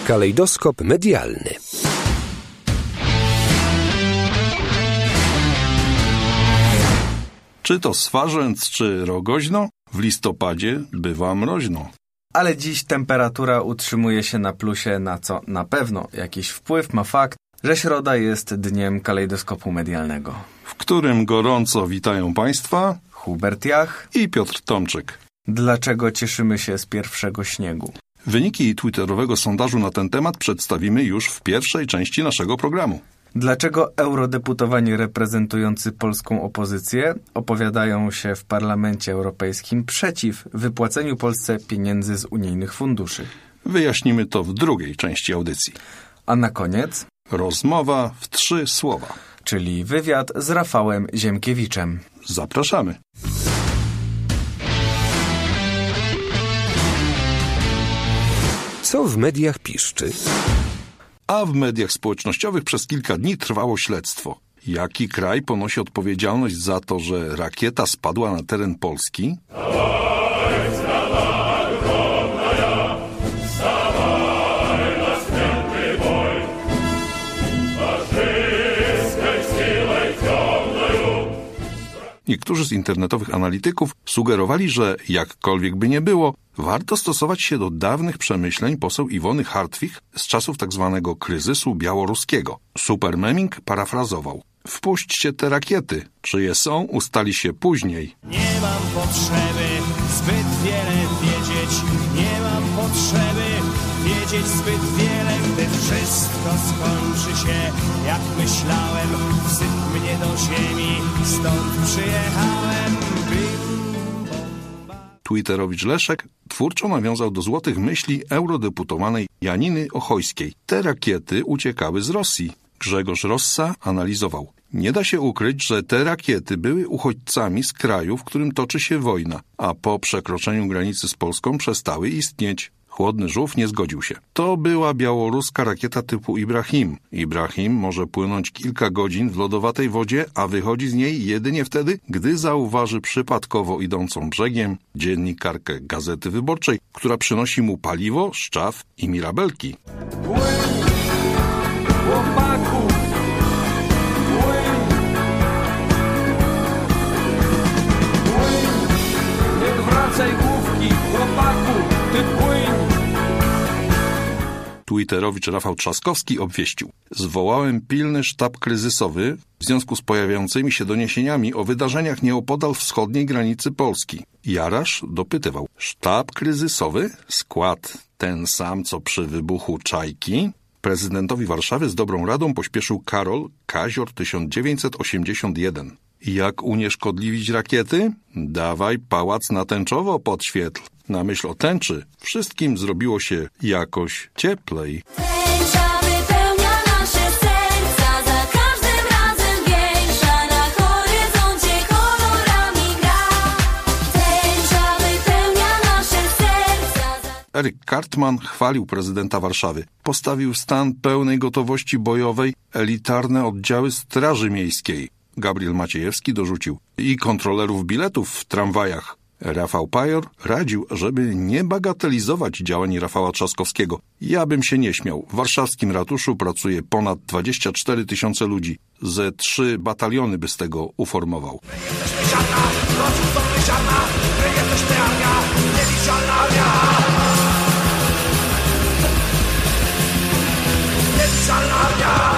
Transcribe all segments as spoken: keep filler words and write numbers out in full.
Kalejdoskop medialny. Czy to Swarzędz, czy Rogoźno? W listopadzie bywa mroźno. Ale dziś temperatura utrzymuje się na plusie, na co na pewno jakiś wpływ ma fakt, że środa jest dniem kalejdoskopu medialnego. W którym gorąco witają Państwa Hubert Jach i Piotr Tomczyk. Dlaczego cieszymy się z pierwszego śniegu? Wyniki twitterowego sondażu na ten temat przedstawimy już w pierwszej części naszego programu. Dlaczego eurodeputowani reprezentujący polską opozycję opowiadają się w Parlamencie Europejskim przeciw wypłaceniu Polsce pieniędzy z unijnych funduszy? Wyjaśnimy to w drugiej części audycji. A na koniec rozmowa w trzy słowa, czyli wywiad z Rafałem Ziemkiewiczem. Zapraszamy. Co w mediach piszczy? A w mediach społecznościowych przez kilka dni trwało śledztwo. Jaki kraj ponosi odpowiedzialność za to, że rakieta spadła na teren Polski? Niektórzy z internetowych analityków sugerowali, że jakkolwiek by nie było, warto stosować się do dawnych przemyśleń poseł Iwony Hartwich z czasów tzw. kryzysu białoruskiego. Supermeming parafrazował: wpuśćcie te rakiety, czyje są, ustali się później. Nie mam potrzeby zbyt wiele wiedzieć, nie mam potrzeby wiedzieć zbyt wiele, gdy wszystko skończy się, jak myślałem, wsyp mnie do ziemi, stąd przyjechałem. Twitterowicz Leszek twórczo nawiązał do złotych myśli eurodeputowanej Janiny Ochojskiej. Te rakiety uciekały z Rosji. Grzegorz Rossa analizował: nie da się ukryć, że te rakiety były uchodźcami z kraju, w którym toczy się wojna, a po przekroczeniu granicy z Polską przestały istnieć. Chłodny Żółw nie zgodził się. To była białoruska rakieta typu Ibrahim. Ibrahim może płynąć kilka godzin w lodowatej wodzie, a wychodzi z niej jedynie wtedy, gdy zauważy przypadkowo idącą brzegiem dziennikarkę Gazety Wyborczej, która przynosi mu paliwo, szczaw i mirabelki. Płyń, chłopaku, płyń, płyń, nie odwracaj główki, chłopaku, ty płyń. Twitterowicz Rafał Trzaskowski obwieścił: zwołałem pilny sztab kryzysowy w związku z pojawiającymi się doniesieniami o wydarzeniach nieopodal wschodniej granicy Polski. Jarasz dopytywał: sztab kryzysowy? Skład ten sam, co przy wybuchu Czajki? Prezydentowi Warszawy z dobrą radą pośpieszył Karol Kazior tysiąc dziewięćset osiemdziesiąt jeden. Jak unieszkodliwić rakiety? Dawaj pałac na tęczowo podświetl. Na myśl o tęczy wszystkim zrobiło się jakoś cieplej. Tęcza wypełnia nasze serca, za każdym razem większa, na horyzoncie kolorami gra. Tęcza wypełnia nasze serca. Za... Eryk Cartman chwalił prezydenta Warszawy. Postawił w stan pełnej gotowości bojowej elitarne oddziały Straży Miejskiej. Gabriel Maciejewski dorzucił: i kontrolerów biletów w tramwajach. Rafał Pajor radził, żeby nie bagatelizować działań Rafała Trzaskowskiego. Ja bym się nie śmiał. W warszawskim ratuszu pracuje ponad dwadzieścia cztery tysiące ludzi. Ze trzy bataliony by z tego uformował. My jesteśmy ziarna, rozrzucony ziarna, my jesteśmy armia, niewidzialna armia. Niewidzialna armia.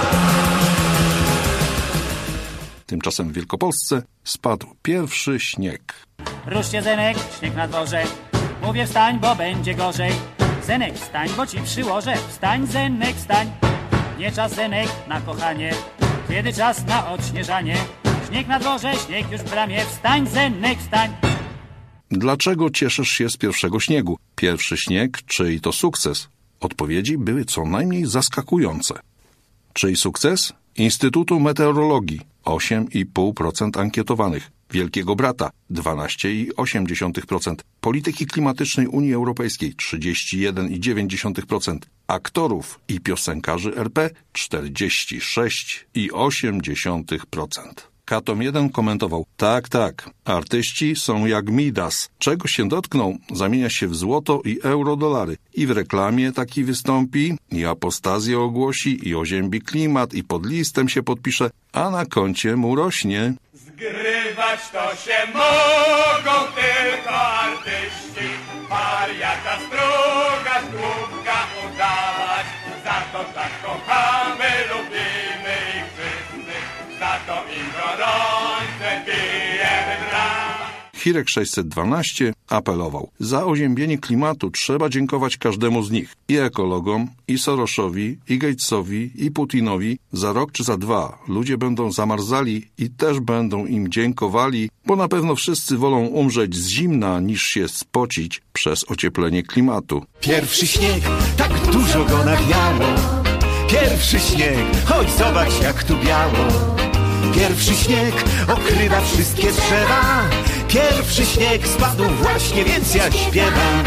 Tymczasem w Wielkopolsce spadł pierwszy śnieg. Ruszcie, Zenek, śnieg na dworze. Mówię wstań, bo będzie gorzej. Zenek, wstań, bo ci przyłożę. Wstań, Zenek, wstań. Nie czas, Zenek, na kochanie, kiedy czas na odśnieżanie. Śnieg na dworze, śnieg już w bramie. Wstań, Zenek, wstań. Dlaczego cieszysz się z pierwszego śniegu? Pierwszy śnieg, czyj to sukces? Odpowiedzi były co najmniej zaskakujące. Czyj sukces? Instytutu Meteorologii osiem i pół procent ankietowanych, Wielkiego Brata dwanaście i osiem dziesiątych procent, Polityki Klimatycznej Unii Europejskiej trzydzieści jeden i dziewięć dziesiątych procent, aktorów i piosenkarzy R P czterdzieści sześć i osiem dziesiątych procent. Katom jeden komentował: tak, tak, artyści są jak Midas. Czego się dotkną, zamienia się w złoto i eurodolary. I w reklamie taki wystąpi, i apostazję ogłosi, i oziębi klimat, i pod listem się podpisze, a na koncie mu rośnie. Zgrywać to się mogą tylko artyści, wariata, struga, główka udawać. Za to tak kochamy, lubimy ich wszyscy, za to im gorące pijemy brawa. Hirek sześćset dwanaście apelował: za oziębienie klimatu trzeba dziękować każdemu z nich. I ekologom, i Soroszowi, i Gatesowi, i Putinowi. Za rok czy za dwa ludzie będą zamarzali i też będą im dziękowali, bo na pewno wszyscy wolą umrzeć z zimna, niż się spocić przez ocieplenie klimatu. Pierwszy śnieg, tak dużo go nawiało. Pierwszy śnieg, chodź zobacz jak tu biało. Pierwszy śnieg okrywa wszystkie drzewa. Pierwszy śnieg spadł właśnie, więc ja śpiewam.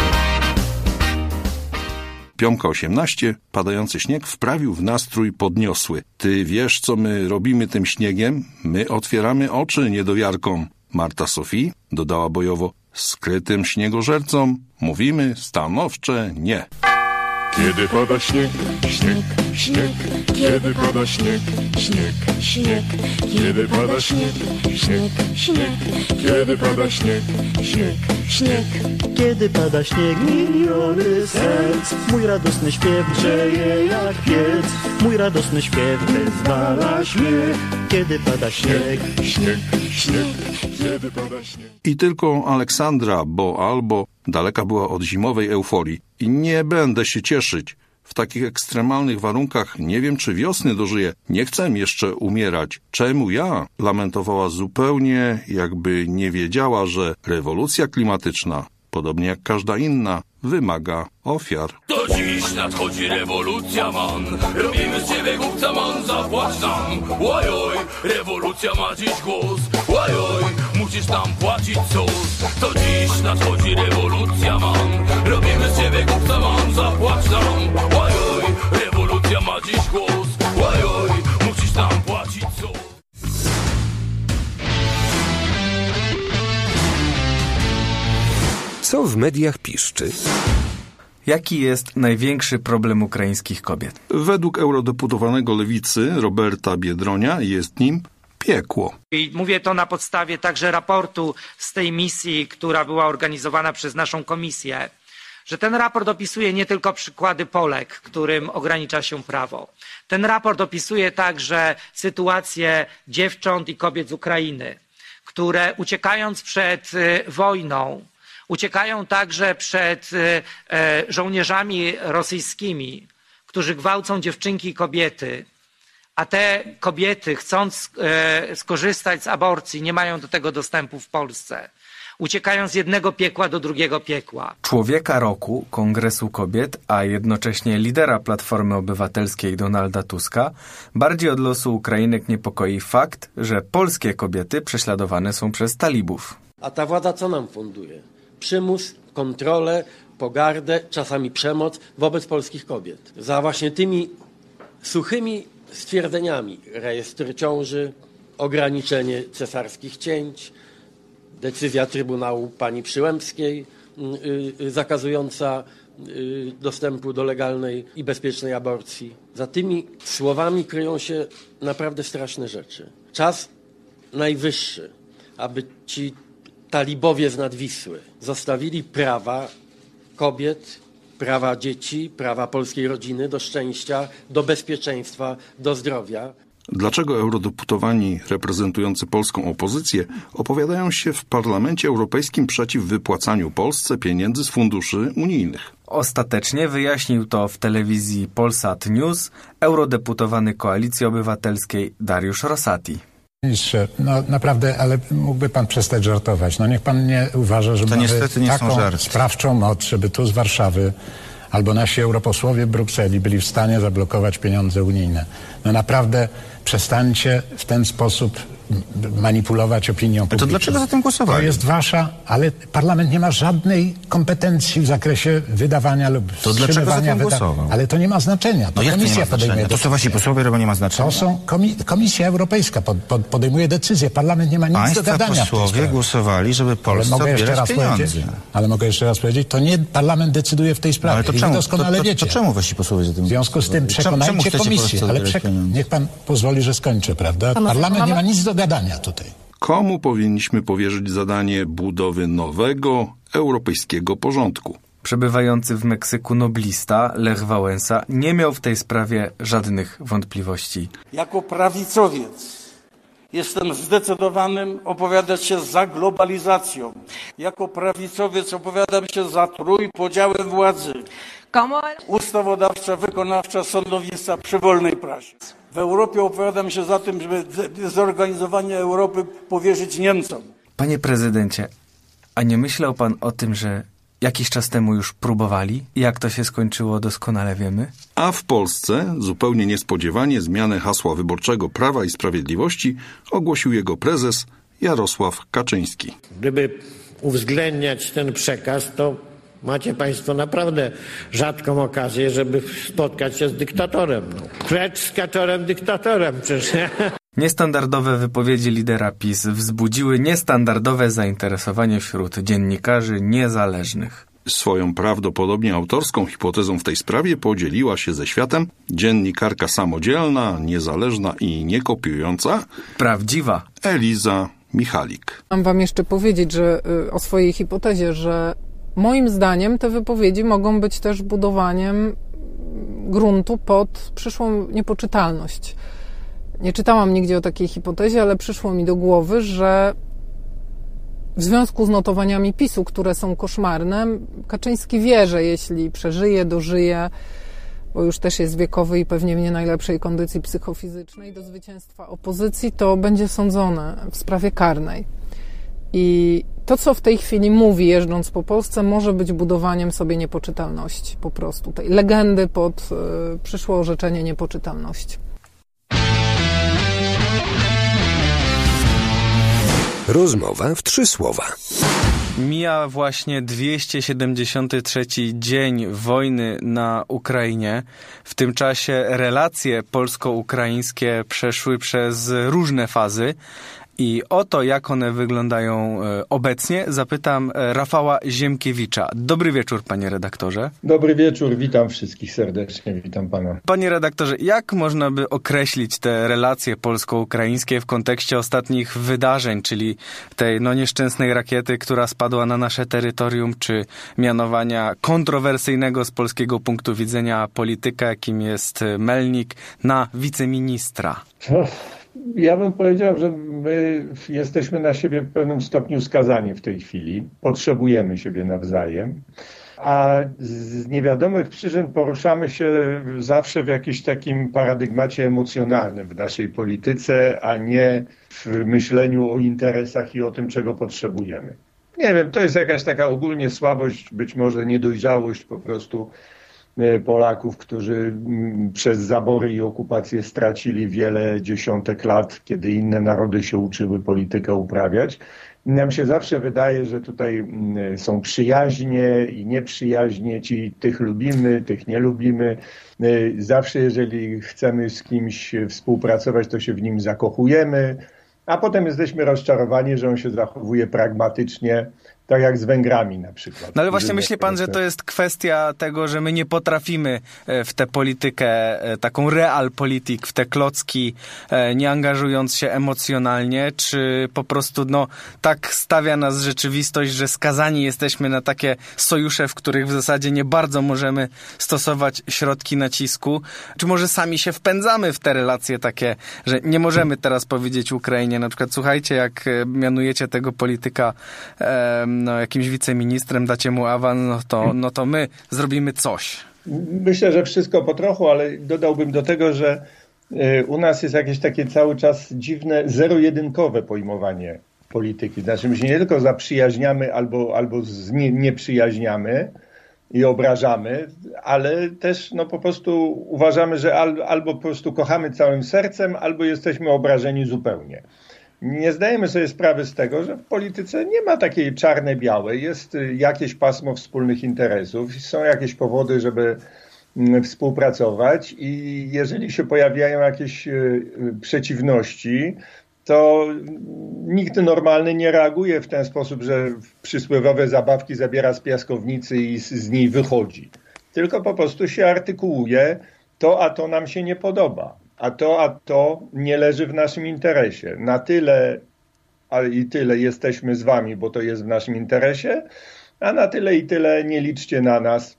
Piątka osiemnaście, padający śnieg wprawił w nastrój podniosły. Ty wiesz, co my robimy tym śniegiem? My otwieramy oczy niedowiarkom. Marta Sofii dodała bojowo: skrytym śniegożercom mówimy stanowcze nie. Kiedy pada śnieg, śnieg, śnieg, kiedy pada śnieg, śnieg, śnieg, kiedy pada śnieg, śnieg, śnieg, kiedy pada śnieg, śnieg, śnieg, kiedy pada śnieg, miliony serc, mój radosny śpiew grzeje jak piec, mój radosny śpiew wyzwala śmiech, kiedy pada śnieg, śnieg, śnieg, kiedy pada śnieg. I tylko Aleksandra, bo albo daleka była od zimowej euforii. I nie będę się cieszyć. W takich ekstremalnych warunkach nie wiem, czy wiosny dożyję. Nie chcę jeszcze umierać. Czemu ja? Lamentowała zupełnie, jakby nie wiedziała, że rewolucja klimatyczna, podobnie jak każda inna, wymaga ofiar. To dziś nadchodzi rewolucja, man. Robimy z ciebie głupca, man. Zapłać nam. Łajoj, rewolucja ma dziś głos. Łajoj, musisz nam płacić sos. To dziś nadchodzi rewolucja, man. Robimy z ciebie głupca, man. Zapłać nam. Łajoj, rewolucja ma dziś głos. Łajoj, musisz nam płacić sos. Co w mediach piszczy? Jaki jest największy problem ukraińskich kobiet? Według eurodeputowanego Lewicy Roberta Biedronia jest nim piekło. I mówię to na podstawie także raportu z tej misji, która była organizowana przez naszą komisję, że ten raport opisuje nie tylko przykłady Polek, którym ogranicza się prawo. Ten raport opisuje także sytuację dziewcząt i kobiet z Ukrainy, które uciekając przed wojną, uciekają także przed e, żołnierzami rosyjskimi, którzy gwałcą dziewczynki i kobiety, a te kobiety, chcąc e, skorzystać z aborcji, nie mają do tego dostępu w Polsce. Uciekają z jednego piekła do drugiego piekła. Człowieka roku Kongresu Kobiet, a jednocześnie lidera Platformy Obywatelskiej Donalda Tuska, bardziej od losu Ukrainek niepokoi fakt, że polskie kobiety prześladowane są przez talibów. A ta władza co nam funduje? Przymus, kontrolę, pogardę, czasami przemoc wobec polskich kobiet. Za właśnie tymi suchymi stwierdzeniami, rejestr ciąży, ograniczenie cesarskich cięć, decyzja Trybunału pani Przyłębskiej yy, yy, zakazująca yy, dostępu do legalnej i bezpiecznej aborcji. Za tymi słowami kryją się naprawdę straszne rzeczy. Czas najwyższy, aby ci talibowie z nad Wisły zostawili prawa kobiet, prawa dzieci, prawa polskiej rodziny do szczęścia, do bezpieczeństwa, do zdrowia. Dlaczego eurodeputowani reprezentujący polską opozycję opowiadają się w Parlamencie Europejskim przeciw wypłacaniu Polsce pieniędzy z funduszy unijnych? Ostatecznie wyjaśnił to w telewizji Polsat News eurodeputowany Koalicji Obywatelskiej Dariusz Rosati. Ministrze, no naprawdę, ale mógłby pan przestać żartować. No niech pan nie uważa, że to mamy niestety nie taką są żarty. sprawczą moc, żeby tu z Warszawy albo nasi europosłowie w Brukseli byli w stanie zablokować pieniądze unijne. No naprawdę przestańcie w ten sposób manipulować opinią publiczną. To dlaczego za tym głosowali? To jest wasza, ale parlament nie ma żadnej kompetencji w zakresie wydawania lub To dlaczego za tym wyda- głosował? Ale to nie ma znaczenia. To No jak to nie komisja ma podejmuje znaczenia? To co wasi posłowie robią, nie ma znaczenia? To są komi- Komisja Europejska pod, pod, podejmuje decyzje. Parlament nie ma nic Państwa do gadania w tej posłowie sprawie. głosowali, żeby Ale Polsce mogę jeszcze odbierać raz pieniądze. powiedzieć, ale mogę jeszcze raz powiedzieć, to nie parlament decyduje w tej sprawie. Ale to I wy czemu, doskonale to, to, wiecie. to czemu wasi posłowie za tym W związku z tym głosowali? Czemu- czemu przekonajcie chcecie komisję, Polsce ale odbierać przek- pieniądze? niech pan pozwoli, że skończę, prawda? Parlament nie ma nic do gadania tutaj. Komu powinniśmy powierzyć zadanie budowy nowego, europejskiego porządku? Przebywający w Meksyku noblista Lech Wałęsa nie miał w tej sprawie żadnych wątpliwości. Jako prawicowiec jestem zdecydowanym opowiadać się za globalizacją. Jako prawicowiec opowiadam się za trójpodziałem władzy. Ustawodawcza, wykonawcza, sądownictwa przy wolnej prasie. W Europie opowiadam się za tym, żeby zorganizowanie Europy powierzyć Niemcom. Panie prezydencie, a nie myślał pan o tym, że jakiś czas temu już próbowali? Jak to się skończyło, doskonale wiemy. A w Polsce zupełnie niespodziewanie zmianę hasła wyborczego Prawa i Sprawiedliwości ogłosił jego prezes Jarosław Kaczyński. Gdyby uwzględniać ten przekaz, to macie państwo naprawdę rzadką okazję, żeby spotkać się z dyktatorem. No. Precz z kaczorem dyktatorem przecież. Niestandardowe wypowiedzi lidera PiS wzbudziły niestandardowe zainteresowanie wśród dziennikarzy niezależnych. Swoją prawdopodobnie autorską hipotezą w tej sprawie podzieliła się ze światem dziennikarka samodzielna, niezależna i niekopiująca, prawdziwa Eliza Michalik. Mam wam jeszcze powiedzieć, że y, o swojej hipotezie, że moim zdaniem te wypowiedzi mogą być też budowaniem gruntu pod przyszłą niepoczytalność. Nie czytałam nigdzie o takiej hipotezie, ale przyszło mi do głowy, że w związku z notowaniami PiSu, które są koszmarne, Kaczyński wie, że jeśli przeżyje, dożyje, bo już też jest wiekowy i pewnie w nie najlepszej kondycji psychofizycznej, do zwycięstwa opozycji, to będzie sądzony w sprawie karnej. I to, co w tej chwili mówi, jeżdżąc po Polsce, może być budowaniem sobie niepoczytalności, po prostu tej legendy pod y, przyszłe orzeczenie niepoczytalności. Rozmowa w trzy słowa. Mija właśnie dwieście siedemdziesiąty trzeci dzień wojny na Ukrainie. W tym czasie relacje polsko-ukraińskie przeszły przez różne fazy. I o to, jak one wyglądają obecnie, zapytam Rafała Ziemkiewicza. Dobry wieczór, panie redaktorze. Dobry wieczór, witam wszystkich serdecznie, witam pana. Panie redaktorze, jak można by określić te relacje polsko-ukraińskie w kontekście ostatnich wydarzeń, czyli tej no, nieszczęsnej rakiety, która spadła na nasze terytorium, czy mianowania kontrowersyjnego z polskiego punktu widzenia polityka, jakim jest Melnik, na wiceministra? Ja bym powiedział, że my jesteśmy na siebie w pewnym stopniu skazani w tej chwili. Potrzebujemy siebie nawzajem. A z niewiadomych przyczyn poruszamy się zawsze w jakimś takim paradygmacie emocjonalnym w naszej polityce, a nie w myśleniu o interesach i o tym, czego potrzebujemy. Nie wiem, to jest jakaś taka ogólnie słabość, być może niedojrzałość po prostu Polaków, którzy przez zabory i okupację stracili wiele dziesiątek lat, kiedy inne narody się uczyły politykę uprawiać. Nam się zawsze wydaje, że tutaj są przyjaźnie i nieprzyjaźnie, ci tych lubimy, tych nie lubimy. Zawsze jeżeli chcemy z kimś współpracować, to się w nim zakochujemy, a potem jesteśmy rozczarowani, że on się zachowuje pragmatycznie, tak jak z Węgrami na przykład. No ale właśnie myśli pan, że to jest kwestia tego, że my nie potrafimy w tę politykę, taką realpolitik, w te klocki, nie angażując się emocjonalnie, czy po prostu no tak stawia nas rzeczywistość, że skazani jesteśmy na takie sojusze, w których w zasadzie nie bardzo możemy stosować środki nacisku, czy może sami się wpędzamy w te relacje takie, że nie możemy teraz powiedzieć Ukrainie na przykład, słuchajcie, jak mianujecie tego polityka no, jakimś wiceministrem, dacie mu awans, no to, no to my zrobimy coś. Myślę, że wszystko po trochu, ale dodałbym do tego, że u nas jest jakieś takie cały czas dziwne, zero-jedynkowe pojmowanie polityki. Znaczy my się nie tylko zaprzyjaźniamy albo, albo z nie, nieprzyjaźniamy i obrażamy, ale też no, po prostu uważamy, że al, albo po prostu kochamy całym sercem, albo jesteśmy obrażeni zupełnie. Nie zdajemy sobie sprawy z tego, że w polityce nie ma takiej czarne-białej. Jest jakieś pasmo wspólnych interesów, są jakieś powody, żeby współpracować i jeżeli się pojawiają jakieś przeciwności, to nikt normalny nie reaguje w ten sposób, że przysłowiowe zabawki zabiera z piaskownicy i z, z niej wychodzi. Tylko po prostu się artykułuje, to a to nam się nie podoba, a to a to nie leży w naszym interesie. Na tyle ale i tyle jesteśmy z wami, bo to jest w naszym interesie, a na tyle i tyle nie liczcie na nas,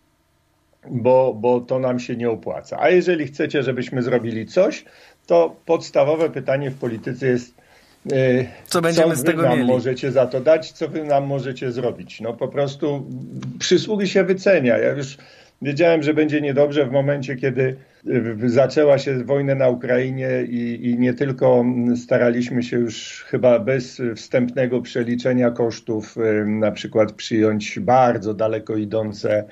bo, bo to nam się nie opłaca. A jeżeli chcecie, żebyśmy zrobili coś, to podstawowe pytanie w polityce jest, yy, co będziemy co z tego wy nam mieli? możecie za to dać, co wy nam możecie zrobić. No po prostu przysługi się wycenia. Ja już wiedziałem, że będzie niedobrze w momencie, kiedy zaczęła się wojna na Ukrainie i, i nie tylko staraliśmy się już chyba bez wstępnego przeliczenia kosztów na przykład przyjąć bardzo daleko idące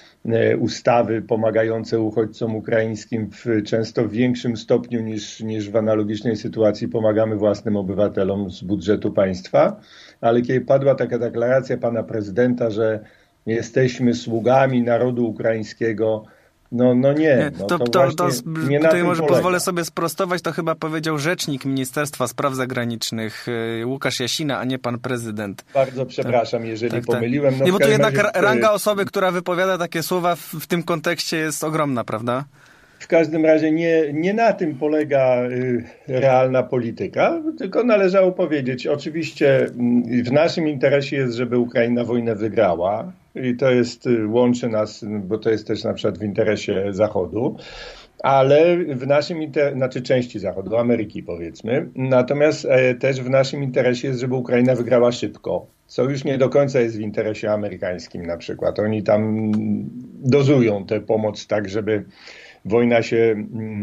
ustawy pomagające uchodźcom ukraińskim w często w większym stopniu niż, niż w analogicznej sytuacji pomagamy własnym obywatelom z budżetu państwa, ale kiedy padła taka deklaracja pana prezydenta, że jesteśmy sługami narodu ukraińskiego, no, no nie. No, to, to, to, to, nie tutaj może polega. pozwolę sobie sprostować, to chyba powiedział rzecznik Ministerstwa Spraw Zagranicznych Łukasz Jasina, a nie pan prezydent. Bardzo przepraszam, tak, jeżeli tak, pomyliłem. Tak. No nie, bo tu jednak razie... ranga osoby, która wypowiada takie słowa w, w tym kontekście jest ogromna, prawda? W każdym razie nie, nie na tym polega y, realna polityka, tylko należało powiedzieć, oczywiście y, w naszym interesie jest, żeby Ukraina wojnę wygrała i to jest, y, łączy nas, bo to jest też na przykład w interesie Zachodu, ale w naszym interesie, znaczy części Zachodu, Ameryki powiedzmy, natomiast y, też w naszym interesie jest, żeby Ukraina wygrała szybko, co już nie do końca jest w interesie amerykańskim na przykład. Oni tam dozują tę pomoc tak, żeby wojna się,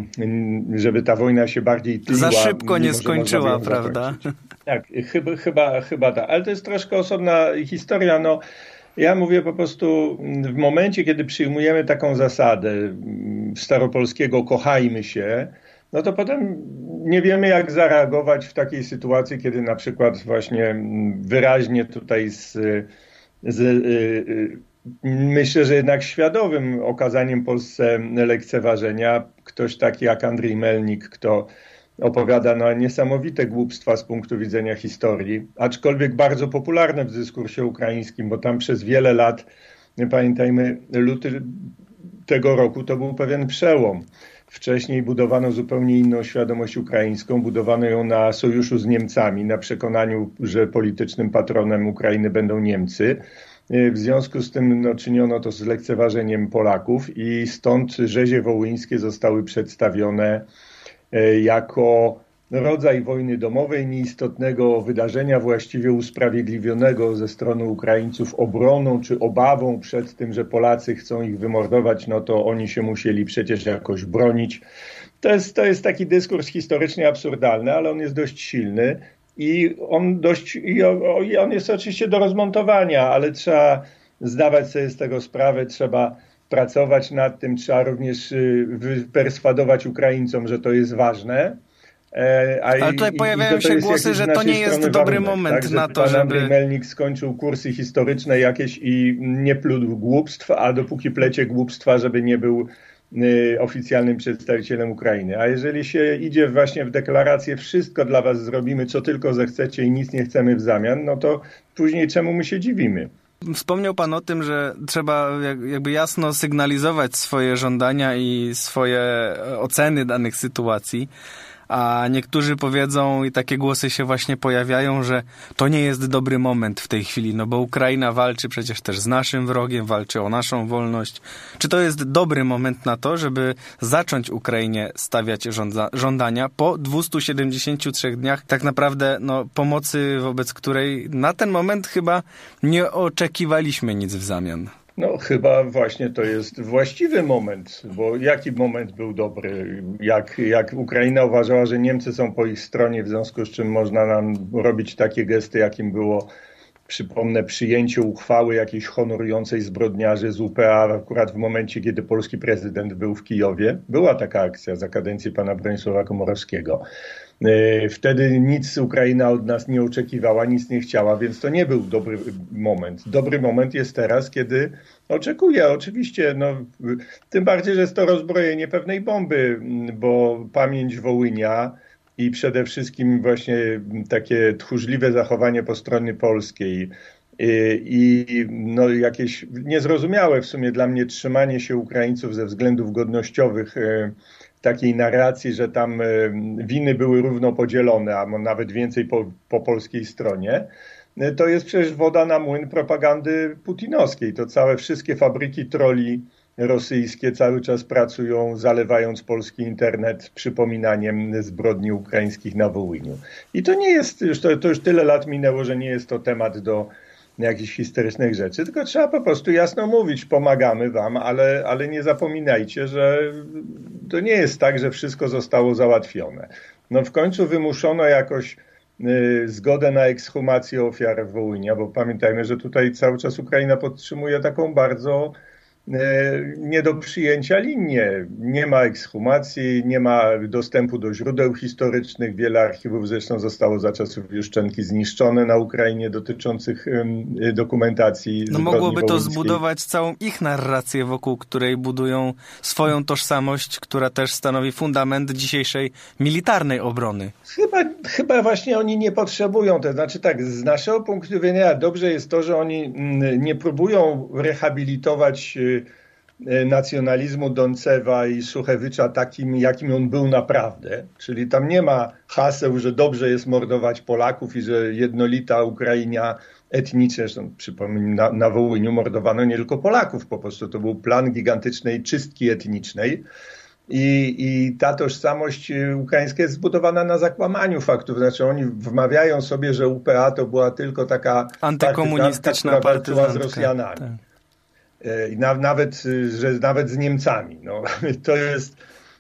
żeby ta wojna się bardziej tliła. Za szybko nie skończyła, prawda? Tak, chyba, chyba, chyba tak. Ale to jest troszkę osobna historia. No, ja mówię po prostu w momencie, kiedy przyjmujemy taką zasadę staropolskiego kochajmy się, no to potem nie wiemy, jak zareagować w takiej sytuacji, kiedy na przykład właśnie wyraźnie tutaj z, z myślę, że jednak świadomym okazaniem Polsce lekceważenia ktoś taki jak Andrzej Melnik, kto opowiada no, niesamowite głupstwa z punktu widzenia historii, aczkolwiek bardzo popularne w dyskursie ukraińskim, bo tam przez wiele lat, pamiętajmy, luty tego roku to był pewien przełom. Wcześniej budowano zupełnie inną świadomość ukraińską, budowano ją na sojuszu z Niemcami, na przekonaniu, że politycznym patronem Ukrainy będą Niemcy. W związku z tym no, czyniono to z lekceważeniem Polaków i stąd rzezie wołyńskie zostały przedstawione jako rodzaj wojny domowej, nieistotnego wydarzenia, właściwie usprawiedliwionego ze strony Ukraińców obroną czy obawą przed tym, że Polacy chcą ich wymordować, no to oni się musieli przecież jakoś bronić. To jest, to jest taki dyskurs historycznie absurdalny, ale on jest dość silny. I on dość, i on jest oczywiście do rozmontowania, ale trzeba zdawać sobie z tego sprawę, trzeba pracować nad tym, trzeba również perswadować Ukraińcom, że to jest ważne. A ale tutaj i, pojawiają i się głosy, że to nie jest dobry warunek, moment tak, na że to, pan żeby... Andrzej Melnik skończył kursy historyczne jakieś i nie plótł głupstw, a dopóki plecie głupstwa, żeby nie był oficjalnym przedstawicielem Ukrainy. A jeżeli się idzie właśnie w deklarację wszystko dla was zrobimy, co tylko zechcecie i nic nie chcemy w zamian, no to później czemu my się dziwimy? Wspomniał pan o tym, że trzeba jakby jasno sygnalizować swoje żądania i swoje oceny danych sytuacji. A niektórzy powiedzą, i takie głosy się właśnie pojawiają, że to nie jest dobry moment w tej chwili, no bo Ukraina walczy przecież też z naszym wrogiem, walczy o naszą wolność. Czy to jest dobry moment na to, żeby zacząć Ukrainie stawiać żądza, żądania po dwustu siedemdziesięciu trzech dniach tak naprawdę no, pomocy, wobec której na ten moment chyba nie oczekiwaliśmy nic w zamian? No chyba właśnie to jest właściwy moment, bo jaki moment był dobry? Jak, jak Ukraina uważała, że Niemcy są po ich stronie, w związku z czym można nam robić takie gesty, jakim było, przypomnę, przyjęcie uchwały jakiejś honorującej zbrodniarzy z U P A akurat w momencie, kiedy polski prezydent był w Kijowie. Była taka akcja za kadencji pana Bronisława Komorowskiego. Wtedy nic Ukraina od nas nie oczekiwała, nic nie chciała, więc to nie był dobry moment. Dobry moment jest teraz, kiedy oczekuje. Oczywiście, no, tym bardziej, że jest to rozbrojenie pewnej bomby, bo pamięć Wołynia i przede wszystkim właśnie takie tchórzliwe zachowanie po stronie polskiej i, i no, jakieś niezrozumiałe w sumie dla mnie trzymanie się Ukraińców ze względów godnościowych, takiej narracji, że tam winy były równo podzielone, a nawet więcej po, po polskiej stronie, to jest przecież woda na młyn propagandy putinowskiej. To całe wszystkie fabryki troli rosyjskie cały czas pracują, zalewając polski internet przypominaniem zbrodni ukraińskich na Wołyniu. I to nie jest, już to, to już tyle lat minęło, że nie jest to temat do jakichś historycznych rzeczy, tylko trzeba po prostu jasno mówić, pomagamy wam, ale, ale nie zapominajcie, że to nie jest tak, że wszystko zostało załatwione. No w końcu wymuszono jakoś y, zgodę na ekshumację ofiar Wołynia, bo pamiętajmy, że tutaj cały czas Ukraina podtrzymuje taką bardzo nie do przyjęcia linię. Nie ma ekshumacji, nie ma dostępu do źródeł historycznych. Wiele archiwów zresztą zostało za czasów Juszczenki zniszczone na Ukrainie dotyczących dokumentacji. No mogłoby to wołyńskiej. Zbudować całą ich narrację, wokół której budują swoją tożsamość, która też stanowi fundament dzisiejszej militarnej obrony. Chyba, chyba właśnie oni nie potrzebują. To znaczy tak, z naszego punktu widzenia dobrze jest to, że oni nie próbują rehabilitować nacjonalizmu Doncewa i Szuchewycza takim, jakim on był naprawdę. Czyli tam nie ma haseł, że dobrze jest mordować Polaków i że jednolita Ukraina etniczna, zresztą przypomnę, na, na Wołyniu mordowano nie tylko Polaków, po prostu to był plan gigantycznej czystki etnicznej. I, I ta tożsamość ukraińska jest zbudowana na zakłamaniu faktów. Znaczy oni wmawiają sobie, że U P A to była tylko taka antykomunistyczna partyzantka, która z Rosjanami. Tak. I na, nawet, że nawet z Niemcami. No, to jest,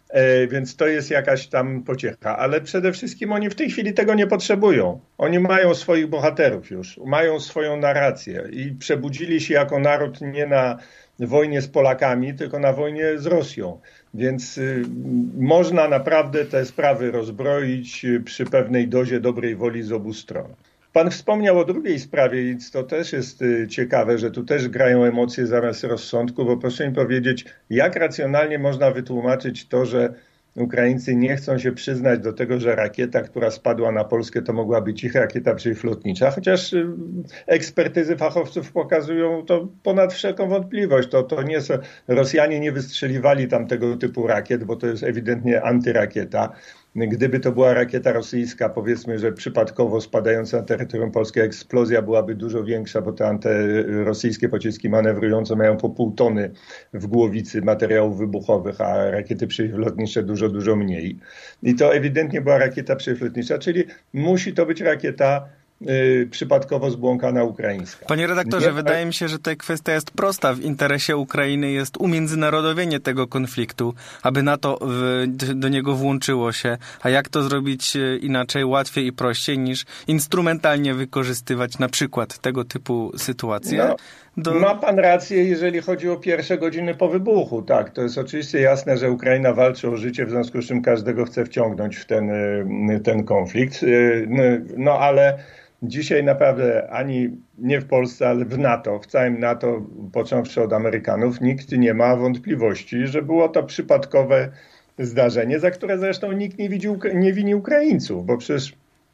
więc to jest jakaś tam pociecha. Ale przede wszystkim oni w tej chwili tego nie potrzebują. Oni mają swoich bohaterów już, mają swoją narrację i przebudzili się jako naród nie na wojnie z Polakami, tylko na wojnie z Rosją. Więc y, można naprawdę te sprawy rozbroić y, przy pewnej dozie dobrej woli z obu stron. Pan wspomniał o drugiej sprawie, więc to też jest y, ciekawe, że tu też grają emocje zamiast rozsądku, bo proszę mi powiedzieć, jak racjonalnie można wytłumaczyć to, że Ukraińcy nie chcą się przyznać do tego, że rakieta, która spadła na Polskę, to mogła być ich rakieta przeciwlotnicza, chociaż ekspertyzy fachowców pokazują to ponad wszelką wątpliwość. To, to nie są, Rosjanie nie wystrzeliwali tam tego typu rakiet, bo to jest ewidentnie antyrakieta. Gdyby to była rakieta rosyjska, powiedzmy, że przypadkowo spadająca na terytorium polskie, eksplozja byłaby dużo większa, bo te antyrosyjskie pociski manewrujące mają po pół tony w głowicy materiałów wybuchowych, a rakiety przeciwlotnicze dużo, dużo mniej. I to ewidentnie była rakieta przeciwlotnicza, czyli musi to być rakieta Yy, przypadkowo zbłąkana ukraińska. Panie redaktorze, Nie, wydaje tak... mi się, że ta kwestia jest prosta. W interesie Ukrainy jest umiędzynarodowienie tego konfliktu, aby NATO w, do niego włączyło się. A jak to zrobić inaczej, łatwiej i prościej niż instrumentalnie wykorzystywać na przykład tego typu sytuacje? No, do... Ma pan rację, jeżeli chodzi o pierwsze godziny po wybuchu. Tak, to jest oczywiście jasne, że Ukraina walczy o życie, w związku z czym każdego chce wciągnąć w ten, ten konflikt. No ale dzisiaj naprawdę ani nie w Polsce, ale w NATO, w całym NATO, począwszy od Amerykanów, nikt nie ma wątpliwości, że było to przypadkowe zdarzenie, za które zresztą nikt nie, widzi, nie wini Ukraińców, bo przecież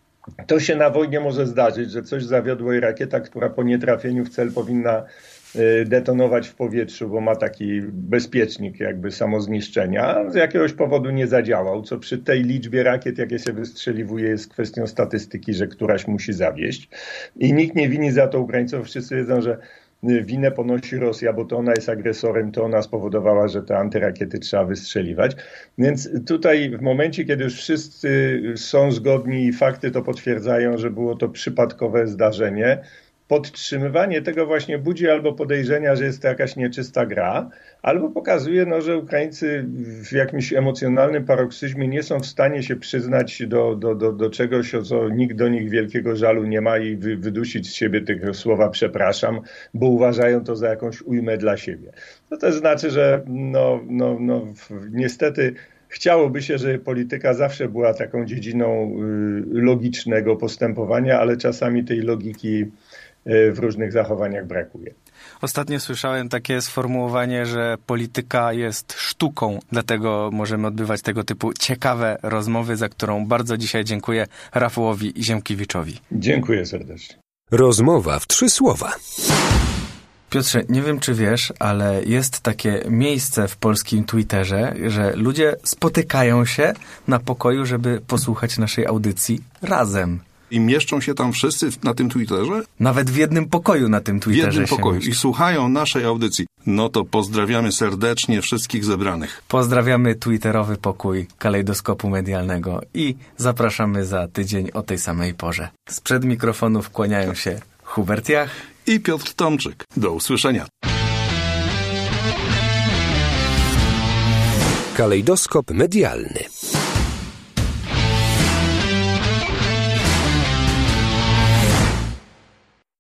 to się na wojnie może zdarzyć, że coś zawiodło i rakieta, która po nietrafieniu w cel powinna detonować w powietrzu, bo ma taki bezpiecznik jakby samozniszczenia, z jakiegoś powodu nie zadziałał, co przy tej liczbie rakiet, jakie się wystrzeliwuje, jest kwestią statystyki, że któraś musi zawieść. I nikt nie wini za to Ukraińców. Wszyscy wiedzą, że winę ponosi Rosja, bo to ona jest agresorem, to ona spowodowała, że te antyrakiety trzeba wystrzeliwać. Więc tutaj w momencie, kiedy już wszyscy są zgodni i fakty to potwierdzają, że było to przypadkowe zdarzenie, podtrzymywanie tego właśnie budzi albo podejrzenia, że jest to jakaś nieczysta gra, albo pokazuje, no, że Ukraińcy w jakimś emocjonalnym paroksyzmie nie są w stanie się przyznać do, do, do, do czegoś, o co nikt do nich wielkiego żalu nie ma i wy, wydusić z siebie tego słowa przepraszam, bo uważają to za jakąś ujmę dla siebie. To też znaczy, że no, no, no, niestety Chciałoby się, żeby polityka zawsze była taką dziedziną logicznego postępowania, ale czasami tej logiki w różnych zachowaniach brakuje. Ostatnio słyszałem takie sformułowanie, że polityka jest sztuką, dlatego możemy odbywać tego typu ciekawe rozmowy, za którą bardzo dzisiaj dziękuję Rafałowi Ziemkiewiczowi. Dziękuję serdecznie. Rozmowa w trzy słowa. Piotrze, nie wiem czy wiesz, ale jest takie miejsce w polskim Twitterze, że ludzie spotykają się na pokoju, żeby posłuchać naszej audycji razem. I mieszczą się tam wszyscy na tym Twitterze? Nawet w jednym pokoju na tym Twitterze W jednym się pokoju. mieści. I słuchają naszej audycji. No to pozdrawiamy serdecznie wszystkich zebranych. Pozdrawiamy twitterowy pokój Kalejdoskopu Medialnego i zapraszamy za tydzień o tej samej porze. Sprzed mikrofonów kłaniają się Hubert Jach i Piotr Tomczyk. Do usłyszenia. Kalejdoskop Medialny.